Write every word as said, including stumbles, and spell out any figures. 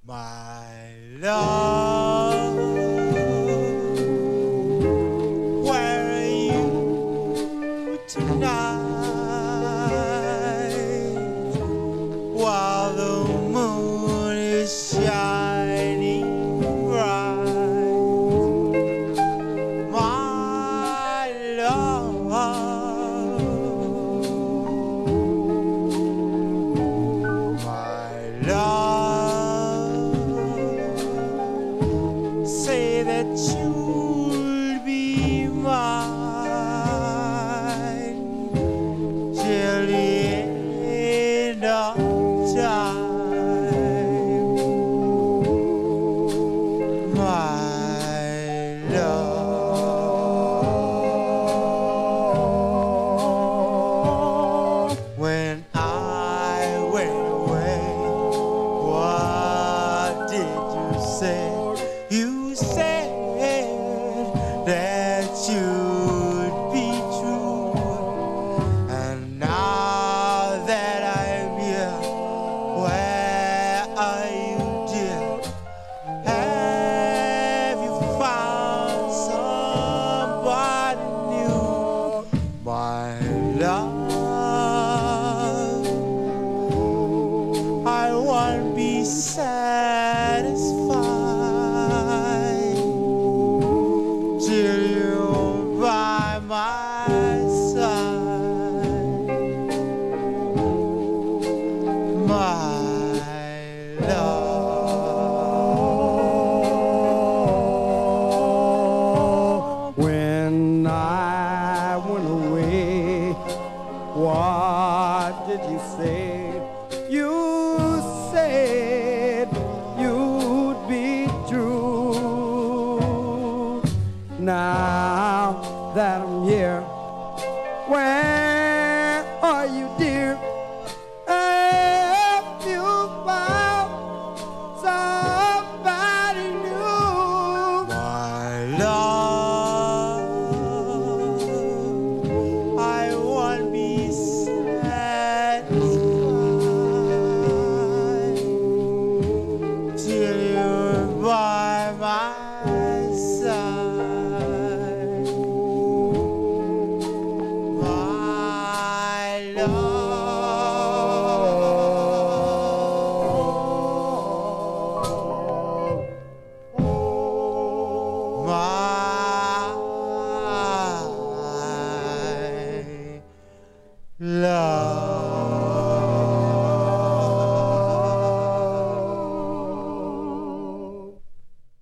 My love, where are you tonight? While the moon is shining bright, my love, my love, say that you'll be mine till the end of time, my love. When I went away, what did you say? You said that you'd be true, and now that I'm here, where are you, dear? Have you found somebody new? My love, I won't be satisfied till you're by my side, my love. When I went away, what did you say? You said you'd be true. Now that I'm